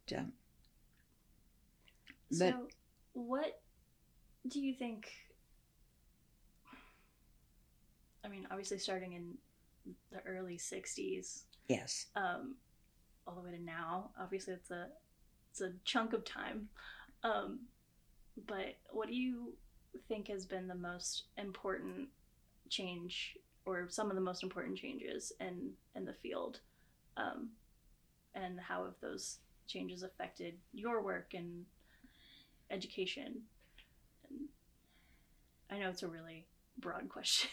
but So, what do you think? I mean, obviously, starting in the early '60s, yes, all the way to now, obviously, it's a chunk of time. Um, but what do you think has been the most important change, or some of the most important changes in the field, um, and how have those changes affected your work and education? And I know it's a really broad question.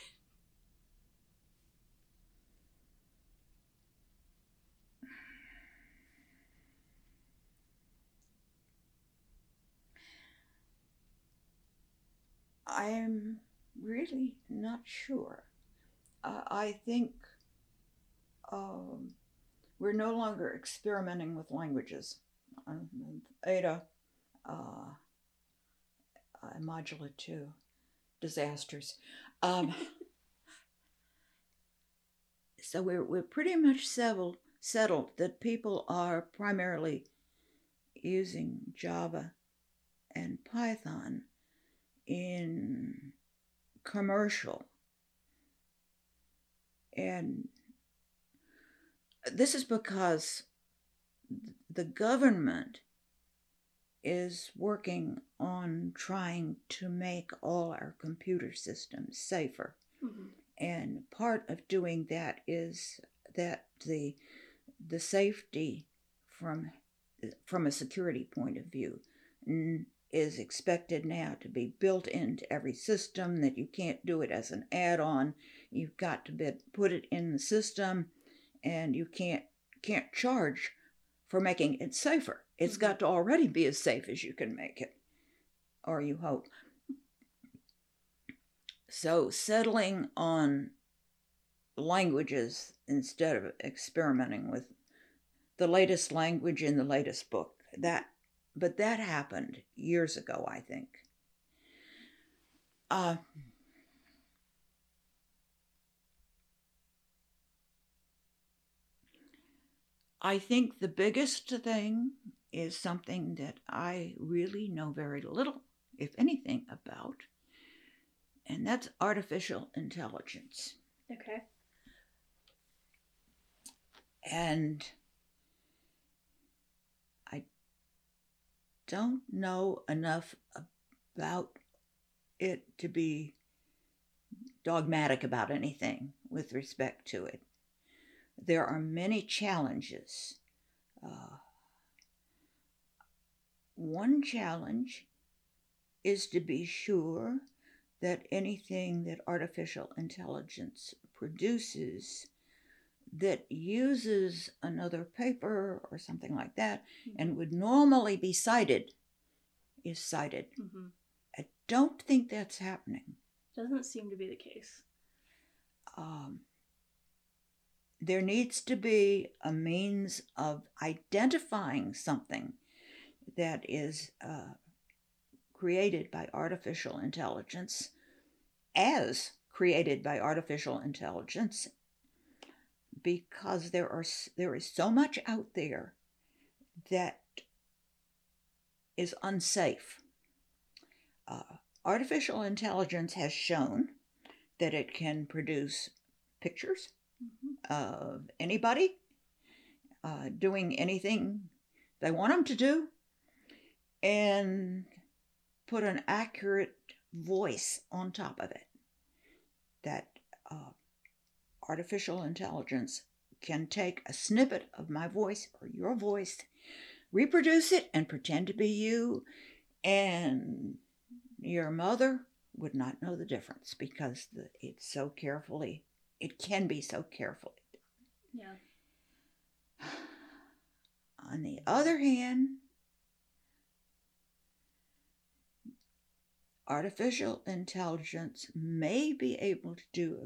I'm really not sure. I think um, we're no longer experimenting with languages. Ada, uh, Modula 2, disasters. Um, so we're pretty much settled that people are primarily using Java and Python in commercial. And this is because the government is working on trying to make all our computer systems safer. Mm-hmm. And part of doing that is that the safety from from a security point of view is expected now to be built into every system, that you can't do it as an add-on. You've got to put it in the system, and you can't charge for making it safer. It's got to already be as safe as you can make it, or you hope. So settling on languages instead of experimenting with the latest language in the latest book. But that happened years ago, I think. Uh, I think the biggest thing is something that I really know very little, if anything, about, and that's artificial intelligence. Okay. And I don't know enough about it to be dogmatic about anything with respect to it. There are many challenges. Uh, One challenge is to be sure that anything that artificial intelligence produces that uses another paper or something like that and would normally be cited is cited. Mm-hmm. I don't think that's happening. Doesn't seem to be the case. Um, there needs to be a means of identifying something that is created by artificial intelligence as created by artificial intelligence, because there is so much out there that is unsafe. Uh, Artificial intelligence has shown that it can produce pictures of anybody doing anything they want them to do, and put an accurate voice on top of it. That artificial intelligence can take a snippet of my voice or your voice, reproduce it, and pretend to be you, and your mother would not know the difference because it can be so carefully. Yeah. On the other hand, artificial intelligence may be able to do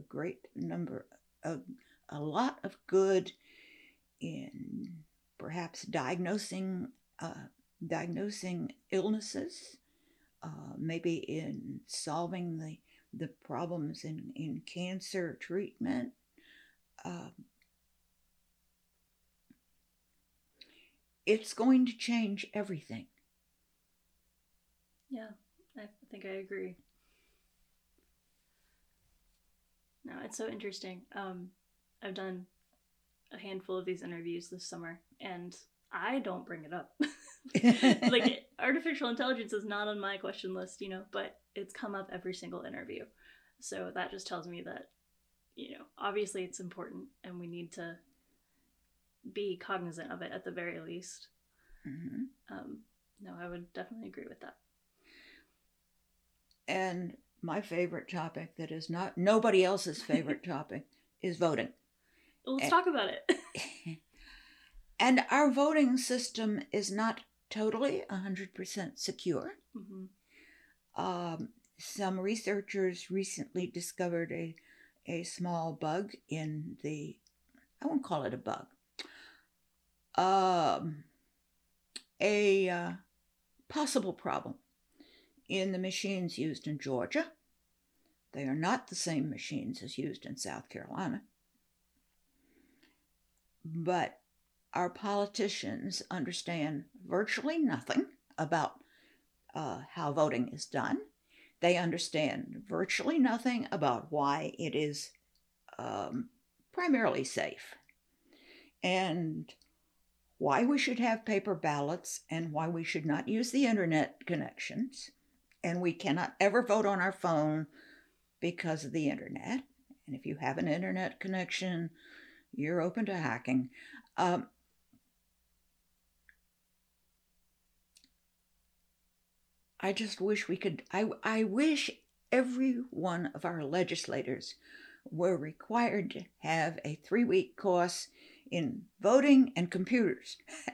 a lot of good in perhaps diagnosing illnesses, maybe in solving the problems in cancer treatment. Uh, it's going to change everything. Yeah, I think I agree. No, it's so interesting. I've done a handful of these interviews this summer, and I don't bring it up. Like, artificial intelligence is not on my question list, but it's come up every single interview. So that just tells me that, obviously it's important and we need to be cognizant of it at the very least. Mm-hmm. No, I would definitely agree with that. And my favorite topic that is not nobody else's favorite topic is voting. Well, let's talk about it. And our voting system is not totally 100% secure. Mm-hmm. Some researchers recently discovered a small bug in I won't call it a bug, a possible problem in the machines used in Georgia. They are not the same machines as used in South Carolina. But our politicians understand virtually nothing about how voting is done. They understand virtually nothing about why it is primarily safe, and why we should have paper ballots, and why we should not use the internet connections, and we cannot ever vote on our phone because of the internet. And if you have an internet connection, you're open to hacking. I just wish we could, I wish every one of our legislators were required to have a 3-week course in voting and computers.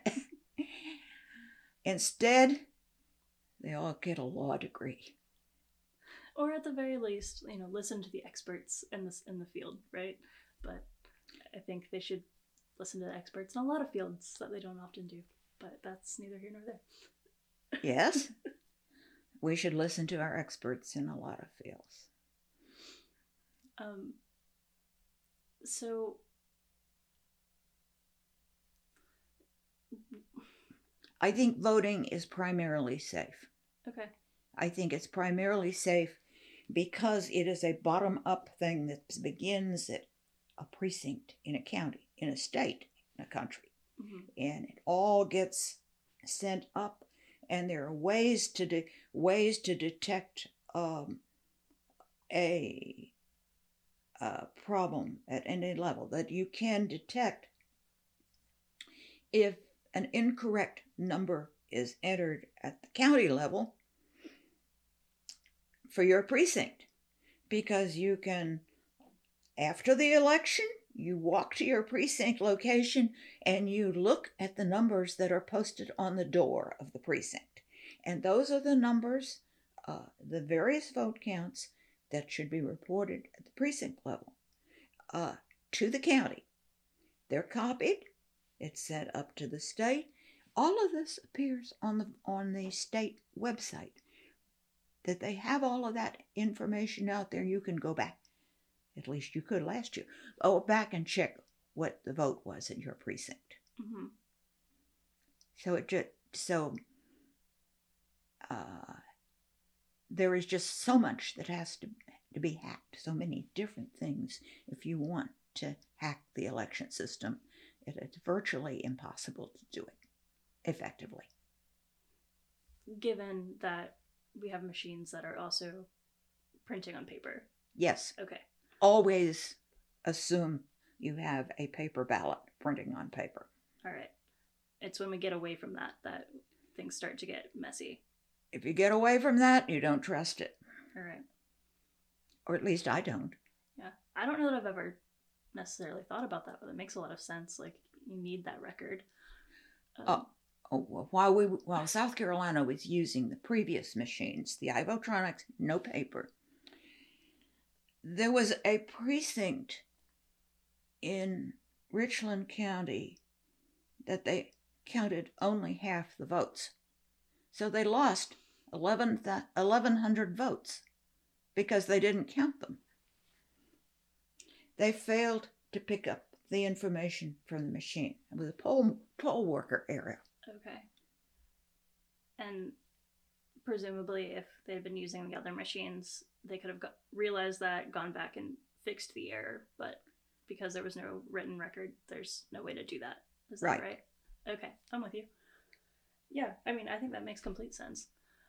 Instead, they all get a law degree. Or at the very least, listen to the experts in the field, right? But I think they should listen to the experts in a lot of fields that they don't often do. But that's neither here nor there. Yes, we should listen to our experts in a lot of fields. So I think voting is primarily safe. Okay. I think it's primarily safe because it is a bottom-up thing that begins at a precinct in a county, in a state, in a country. Mm-hmm. And it all gets sent up, and there are ways to detect a problem at any level, that you can detect if an incorrect number is entered at the county level for your precinct, because you can, after the election, you walk to your precinct location and you look at the numbers that are posted on the door of the precinct. And those are the numbers, the various vote counts that should be reported at the precinct level to the county. They're copied. It's sent up to the state. All of this appears on the state website. That they have all of that information out there. You can go back. At least you could last year. Go back and check what the vote was in your precinct. Mm-hmm. There is just so much that has to be hacked. So many different things. If you want to hack the election system, it's virtually impossible to do it effectively. Given that we have machines that are also printing on paper. Yes. Okay. Always assume you have a paper ballot printing on paper. All right. It's when we get away from that things start to get messy. If you get away from that, you don't trust it. All right. Or at least I don't. Yeah. I don't know that I've ever necessarily thought about that, but it makes a lot of sense. Like, you need that record. While South Carolina was using the previous machines, the iVotronics, no paper, there was a precinct in Richland County that they counted only half the votes. So they lost 1,100 votes because they didn't count them. They failed to pick up the information from the machine. It was a poll worker error. Okay. And presumably, if they'd been using the other machines, they could have realized that, gone back and fixed the error. But because there was no written record, there's no way to do that. Is that right? Okay, I'm with you. Yeah, I mean, I think that makes complete sense.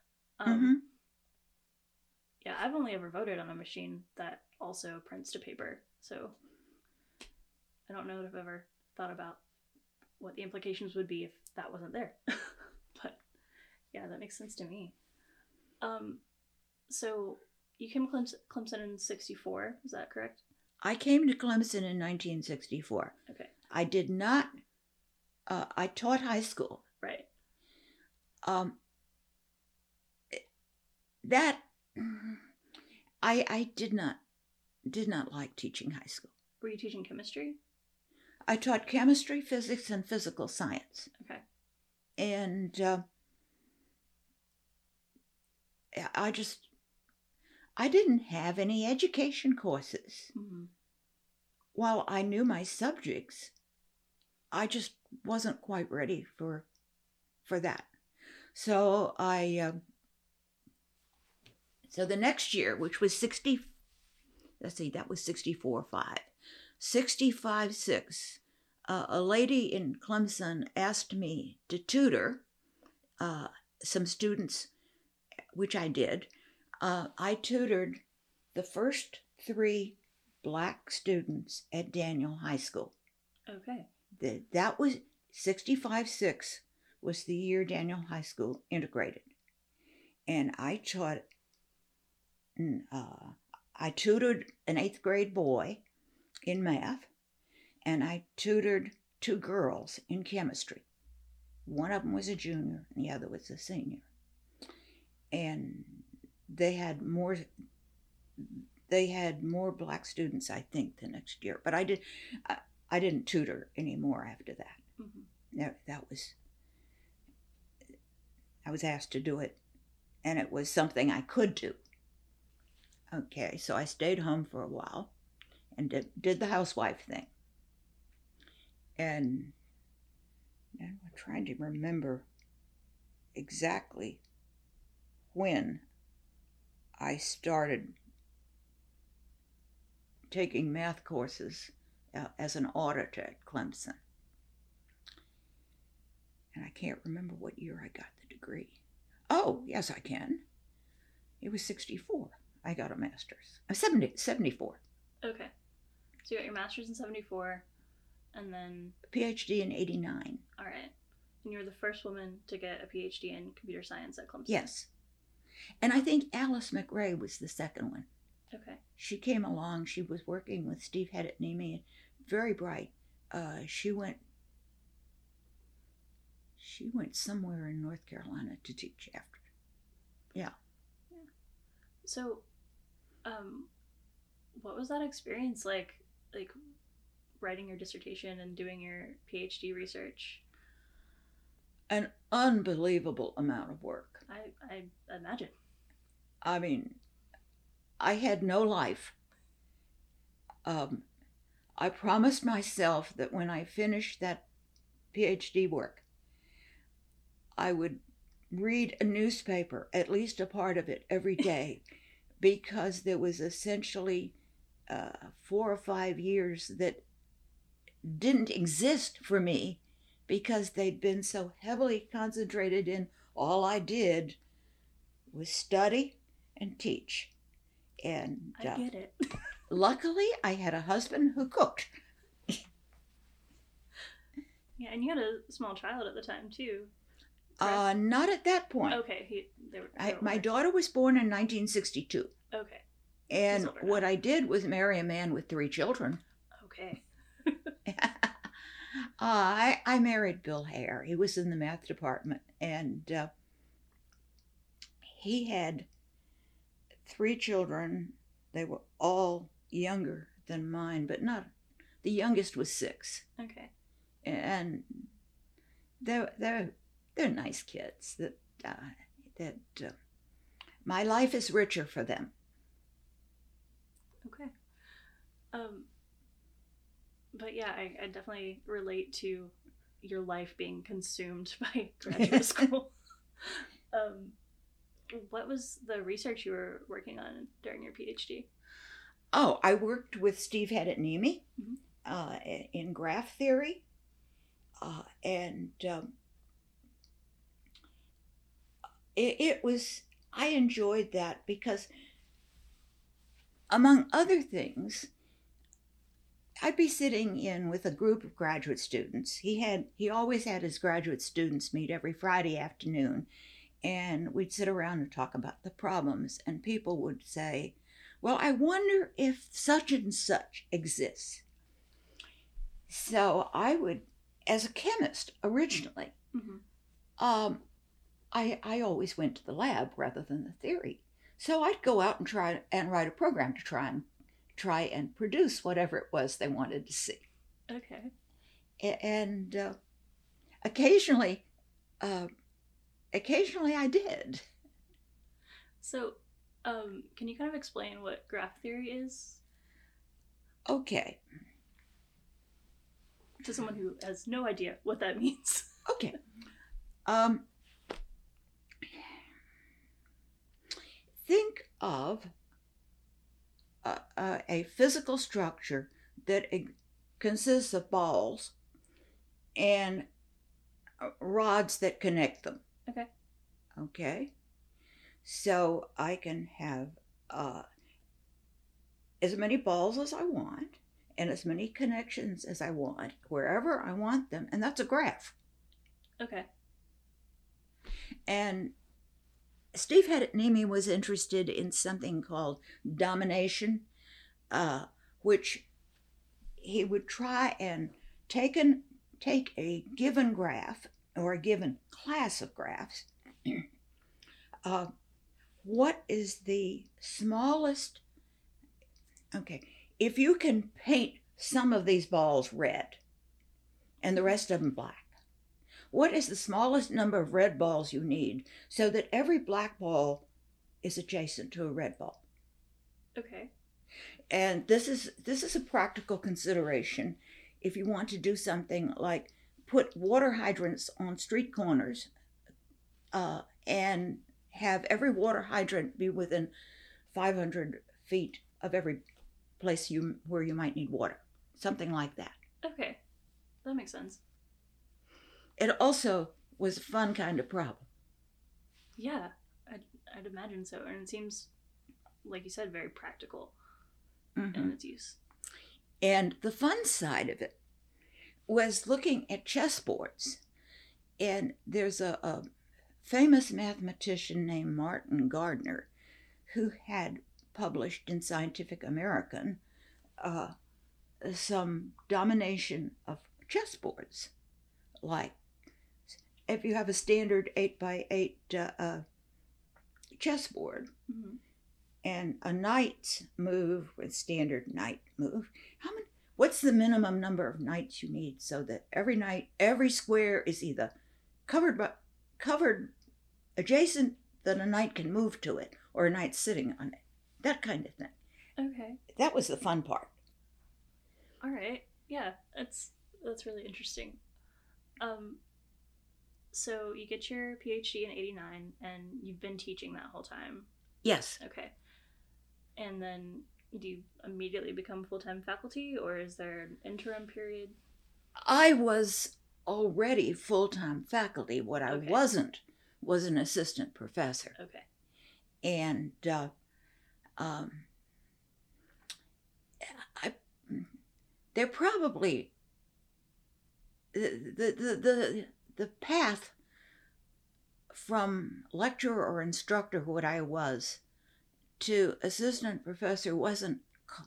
Yeah, I've only ever voted on a machine that also prints to paper, so I don't know if I've ever thought about what the implications would be if that wasn't there. But yeah, that makes sense to me. So you came to Clemson in 1964, is that correct? I came to Clemson in 1964. Okay. I did not, I taught high school. Right. That, I did not like teaching high school. Were you teaching chemistry? I taught chemistry, physics, and physical science. Okay. And I didn't have any education courses. Mm-hmm. While I knew my subjects, I just wasn't quite ready for that. So so the next year, which was 64-5. 65-6, a lady in Clemson asked me to tutor some students, which I did. I tutored the first 3 black students at Daniel High School. Okay. That was 65-6 was the year Daniel High School integrated. And I taught, I tutored an 8th grade boy in math, and I tutored 2 girls in chemistry. One of them was a junior, and the other was a senior. And they had more black students, I think, the next year. But I didn't tutor anymore after that. Mm-hmm. I was asked to do it, and it was something I could do. Okay, so I stayed home for a while and did the housewife thing. And I'm trying to remember exactly when I started taking math courses as an auditor at Clemson. And I can't remember what year I got the degree. Oh, yes, I can. It was 64. I got a master's. 74. Okay. So you got your master's in 74, and then... PhD in 89. All right. And you were the first woman to get a PhD in computer science at Clemson. Yes. And I think Alice McRae was the second one. Okay. She came along. She was working with Steve Hedett-Nemi. Very bright. She went somewhere in North Carolina to teach after. Yeah. So, what was that experience like writing your dissertation and doing your PhD research? An unbelievable amount of work. I imagine. I mean, I had no life. I promised myself that when I finished that PhD work, I would read a newspaper, at least a part of it, every day, because there was essentially 4 or 5 years that didn't exist for me because they'd been so heavily concentrated in all I did was study and teach. And I get it. Luckily, I had a husband who cooked. Yeah, and you had a small child at the time, too. Not at that point. Okay. My daughter was born in 1962. Okay. And what I did was marry a man with 3 children. Okay. I married Bill Hare. He was in the math department, and he had 3 children. They were all younger than mine, but not. The youngest was 6. Okay. And they're nice kids. My life is richer for them. Okay. But yeah, I definitely relate to your life being consumed by graduate school. What was the research you were working on during your PhD? Oh, I worked with Steve Hadid-Nimi in graph theory, and it was, I enjoyed that because, among other things, I'd be sitting in with a group of graduate students. He always had his graduate students meet every Friday afternoon, and we'd sit around and talk about the problems, and people would say, well, I wonder if such and such exists. So I would, as a chemist originally, I always went to the lab rather than the theory. So I'd go out and try and write a program to try and produce whatever it was they wanted to see. Okay. And occasionally I did. So, can you kind of explain what graph theory is? Okay. To someone who has no idea what that means. Okay. Think of a physical structure that consists of balls and rods that connect them. Okay. Okay. So I can have as many balls as I want and as many connections as I want, wherever I want them, and that's a graph. Okay. And Steve Hadid-Nimi was interested in something called domination, which he would try and take a given graph or a given class of graphs. What is the smallest? Okay, if you can paint some of these balls red and the rest of them black, what is the smallest number of red balls you need so that every black ball is adjacent to a red ball? Okay. And this is a practical consideration if you want to do something like put water hydrants on street corners and have every water hydrant be within 500 feet of every place where you might need water. Something like that. Okay. That makes sense. It also was a fun kind of problem. Yeah, I'd imagine so. And it seems, like you said, very practical in its use. And the fun side of it was looking at chessboards. And there's a famous mathematician named Martin Gardner who had published in Scientific American some domination of chessboards. Like, if you have a standard 8x8 chessboard and a knight's move with standard knight move, what's the minimum number of knights you need so that every square is either covered adjacent that a knight can move to it or a knight sitting on it, that kind of thing. Okay. That was the fun part. All right. Yeah, that's really interesting. So you get your PhD in 89 and you've been teaching that whole time? Yes. Okay. And then do you immediately become full-time faculty or is there an interim period? I was already full-time faculty. What I wasn't was an assistant professor. Okay. And they're probably the path from lecturer or instructor, what I was, to assistant professor wasn't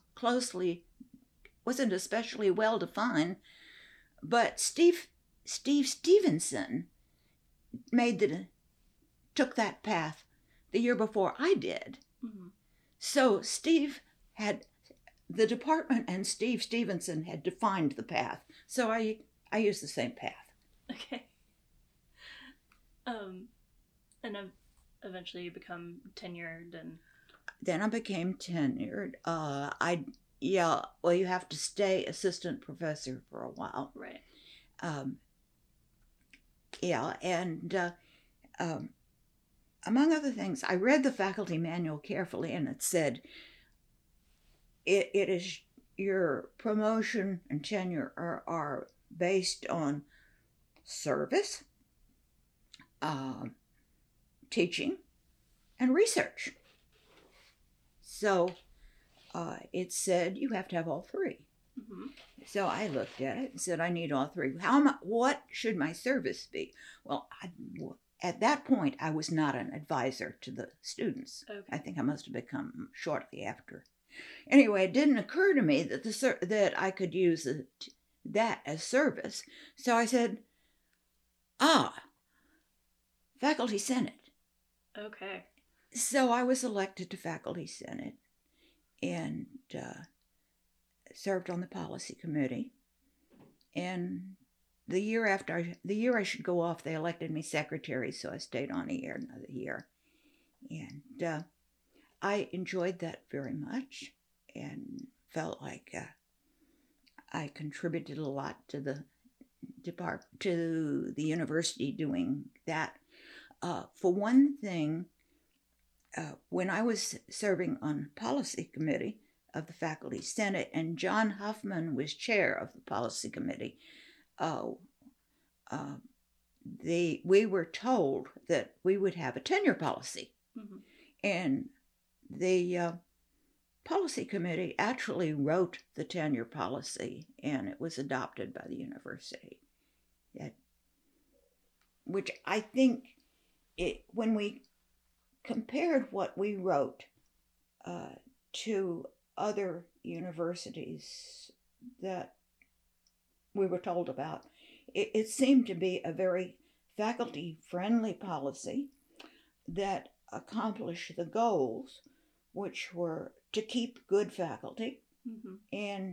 especially well defined, but Steve Stevenson took that path the year before I did. So the department and Steve Stevenson had defined the path. So I used the same path. Okay. And eventually you become tenured and... Then I became tenured. You have to stay assistant professor for a while. Right. Yeah, and among other things, I read the faculty manual carefully, and it said it is your promotion and tenure are based on service, um, teaching, and research. So it said you have to have all three. Mm-hmm. So I looked at it and said, I need all three. What should my service be? Well, at that point, I was not an advisor to the students. Okay. I think I must have become shortly after. Anyway, it didn't occur to me that that I could use that as service. So I said, Faculty Senate. Okay. So I was elected to Faculty Senate and served on the policy committee. And the year I should go off, they elected me secretary, so I stayed on another year. And I enjoyed that very much and felt like I contributed a lot to the university doing that. For one thing, when I was serving on policy committee of the Faculty Senate, and John Huffman was chair of the policy committee, we were told that we would have a tenure policy. Mm-hmm. And the policy committee actually wrote the tenure policy, and it was adopted by the university. Which I think, when we compared what we wrote to other universities that we were told about, it seemed to be a very faculty-friendly policy that accomplished the goals, which were to keep good faculty, mm-hmm. and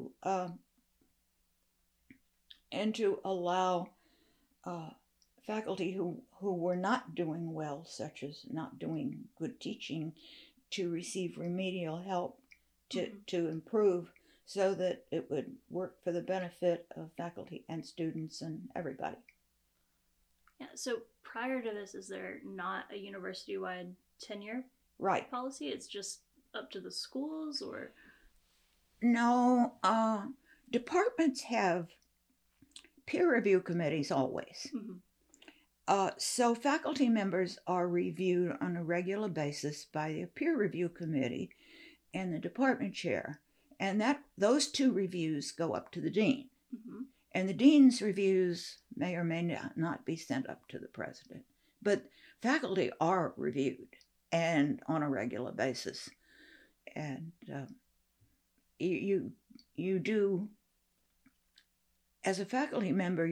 to allow faculty who were not doing well, such as not doing good teaching, to receive remedial help to improve, so that it would work for the benefit of faculty and students and everybody. Yeah, so prior to this, is there not a university-wide tenure policy? It's just up to the schools, or? No, departments have peer review committees always. Mm-hmm. So faculty members are reviewed on a regular basis by the peer review committee and the department chair, and those two reviews go up to the dean. Mm-hmm. And the dean's reviews may or may not be sent up to the president, but faculty are reviewed and on a regular basis. And you do, as a faculty member,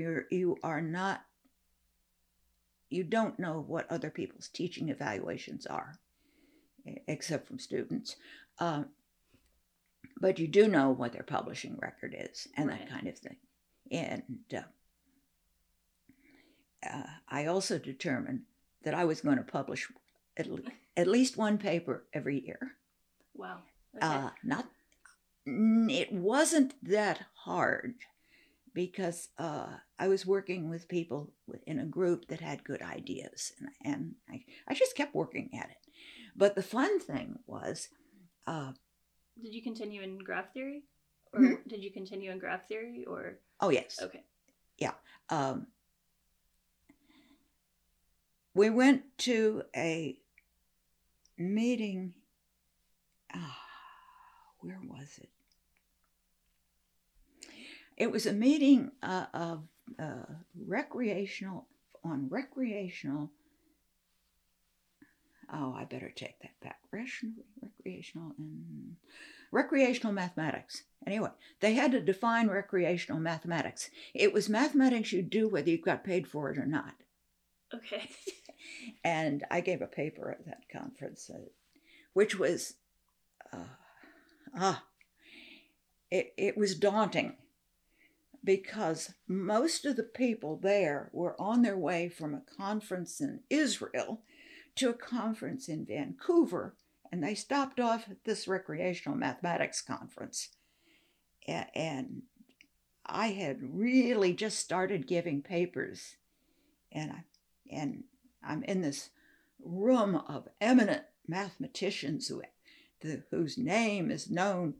you don't know what other people's teaching evaluations are, except from students. But you do know what their publishing record is and that kind of thing. And I also determined that I was going to publish at least one paper every year. Wow. Okay. It wasn't that hard, because I was working with people in a group that had good ideas, and I just kept working at it. But the fun thing was... did you continue in graph theory? Or did you continue in graph theory, or? Oh, yes. Okay. Yeah. We went to a meeting. Where was it? It was a meeting of recreational. Oh, I better take that back. Recreational mathematics. Anyway, they had to define recreational mathematics. It was mathematics you do whether you got paid for it or not. Okay. And I gave a paper at that conference, which was, it was daunting, because most of the people there were on their way from a conference in Israel to a conference in Vancouver, and they stopped off at this recreational mathematics conference. And I had really just started giving papers and I'm in this room of eminent mathematicians whose name is known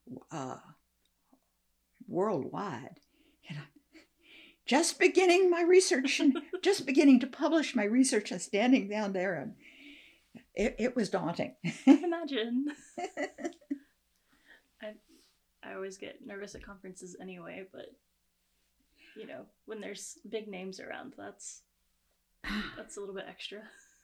worldwide, and I'm just beginning my research and just beginning to publish my research and standing down there, and it was daunting. I imagine. I always get nervous at conferences anyway, but when there's big names around, that's a little bit extra.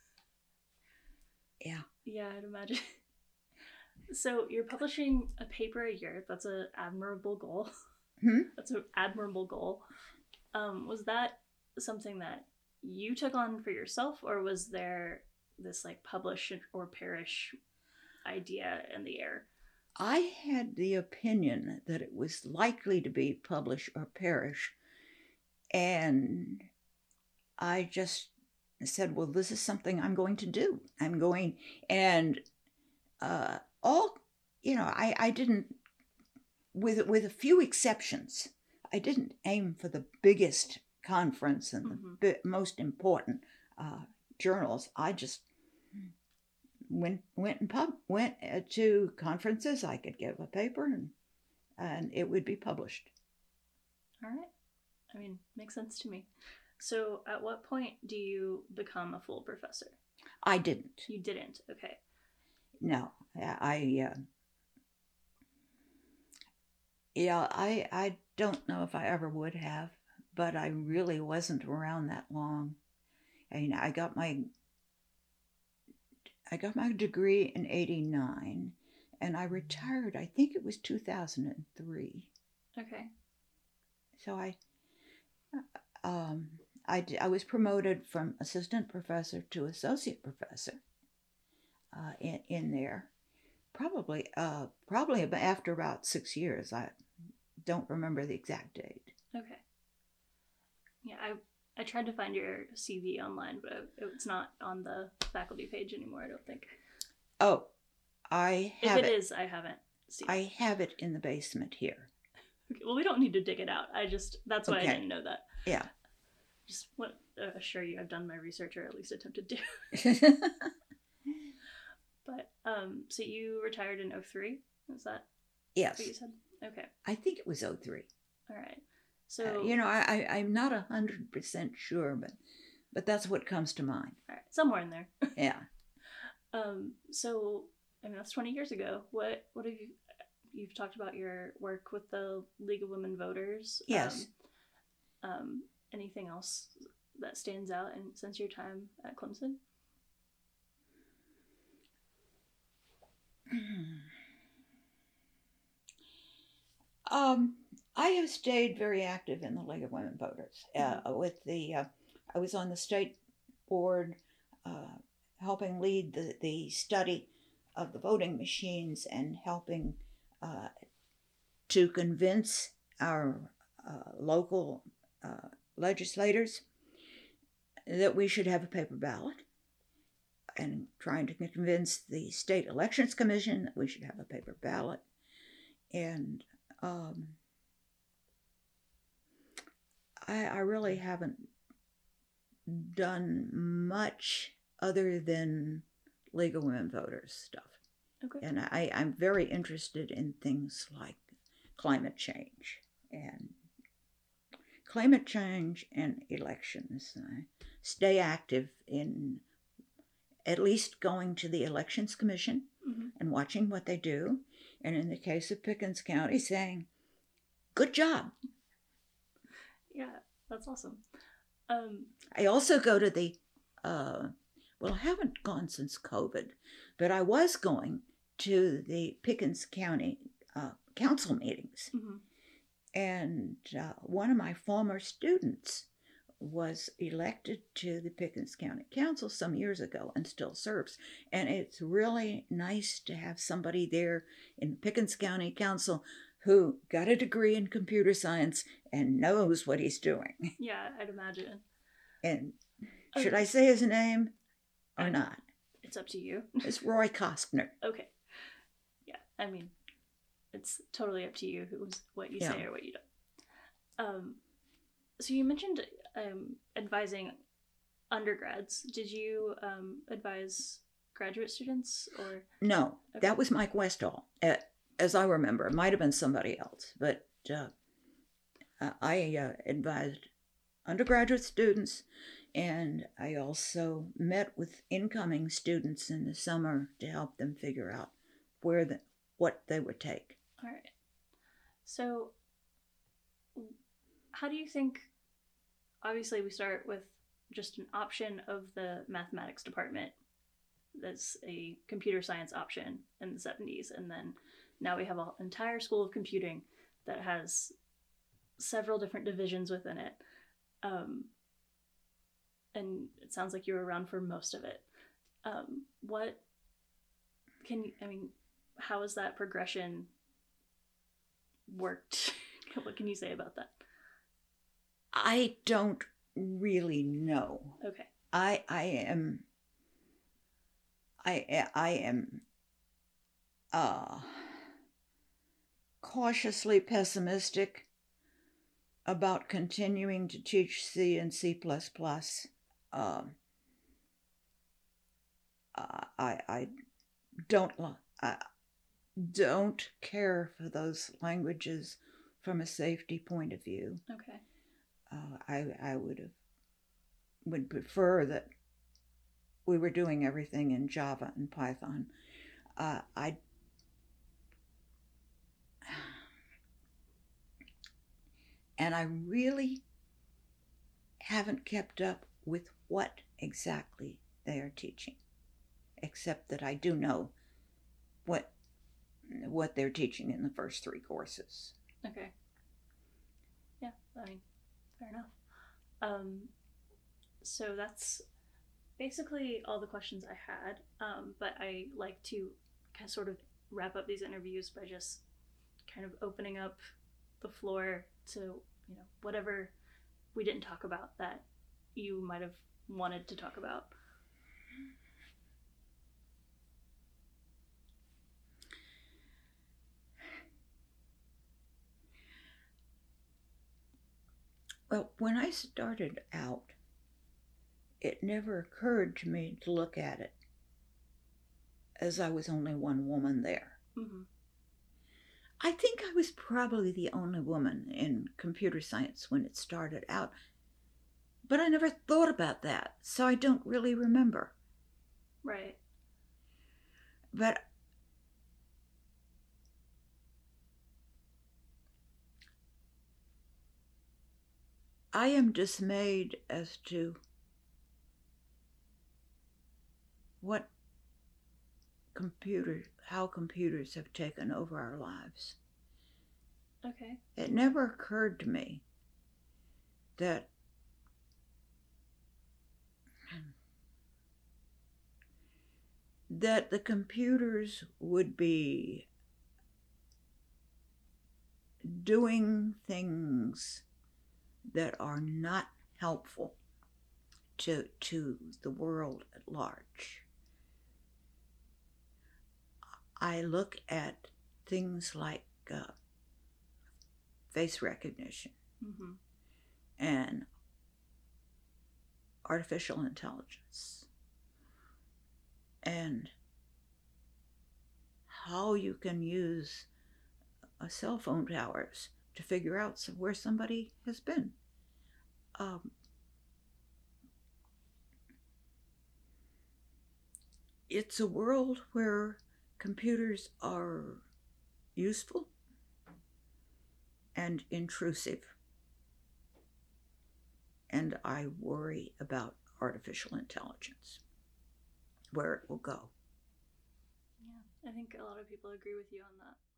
Yeah. Yeah, I'd imagine. So you're publishing a paper a year. That's an admirable goal. That's an admirable goal. Was that something that you took on for yourself, or was there this like publish or perish idea in the air? I had the opinion that it was likely to be publish or perish, and I just said, well, this is something I'm going to do. I'm going, and I didn't, with a few exceptions, I didn't aim for the biggest conference and the most important journals. I just went to conferences. I could give a paper and it would be published. All right. I mean, makes sense to me. So at what point do you become a full professor? I didn't. You didn't? Okay. No, I don't know if I ever would have, but I really wasn't around that long. I mean, I got my degree in 1989, and I retired, I think it was 2003. Okay. So I was promoted from assistant professor to associate professor in there, probably after about 6 years. I don't remember the exact date. Okay. Yeah, I tried to find your CV online, but it's not on the faculty page anymore, I don't think. Oh, I have it. If it is, I haven't seen it. I have it in the basement here. Okay, well, we don't need to dig it out. That's why I didn't know that. Yeah. Just want to assure you I've done my research, or at least attempted to. But, so you retired in 2003? Is that yes. what you said? Okay. I think it was 2003. All right. So I'm not 100% sure, but that's what comes to mind. All right, somewhere in there. Yeah. So I mean, that's 20 years ago. What have you've talked about your work with the League of Women Voters? Yes. Anything else that stands out since your time at Clemson? I have stayed very active in the League of Women Voters. I was on the state board, helping lead the study of the voting machines and helping to convince our local legislators that we should have a paper ballot, and trying to convince the State Elections Commission that we should have a paper ballot. And I really haven't done much other than League of Women Voters stuff. Okay. And I'm very interested in things like climate change and elections. I stay active in at least going to the Elections Commission and watching what they do. And in the case of Pickens County, saying, good job. Yeah, that's awesome. I also go to the, I haven't gone since COVID, but I was going to the Pickens County council meetings. And one of my former students was elected to the Pickens County Council some years ago and still serves. And it's really nice to have somebody there in Pickens County Council who got a degree in computer science and knows what he's doing. Yeah, I'd imagine. And should I say his name or not? It's up to you. It's Roy Kostner. Okay. Yeah, I mean, it's totally up to you what you say or what you don't. So you mentioned advising undergrads. Did you advise graduate students or? No, Okay. that was Mike Westall. As I remember, it might have been somebody else, but I advised undergraduate students, and I also met with incoming students in the summer to help them figure out what they would take. All right. So, how do you think? Obviously, we start with just an option of the mathematics department. That's a computer science option in the 70s, and then now we have an entire school of computing that has several different divisions within it. And it sounds like you were around for most of it. What can you, I mean, how has that progression worked? What can you say about that? I don't really know. Okay. I am cautiously pessimistic about continuing to teach C and C++. I don't care for those languages from a safety point of view. Okay. I would prefer that we were doing everything in Java and Python. And I really haven't kept up with what exactly they are teaching, except that I do know what they're teaching in the first 3 courses. Okay. Yeah, I mean, fair enough. So that's basically all the questions I had. But I like to kind of sort of wrap up these interviews by just kind of opening up the floor to, whatever we didn't talk about that you might have wanted to talk about. Well, when I started out, it never occurred to me to look at it as I was only one woman there. Mm-hmm. I think I was probably the only woman in computer science when it started out, but I never thought about that, so I don't really remember. Right. But I am dismayed as to how computers have taken over our lives. Okay. It never occurred to me that the computers would be doing things that are not helpful to the world at large. I look at things like face recognition Mm-hmm. and artificial intelligence and how you can use cell phone towers to figure out where somebody has been. It's a world where computers are useful and intrusive. And I worry about artificial intelligence, where it will go. Yeah, I think a lot of people agree with you on that.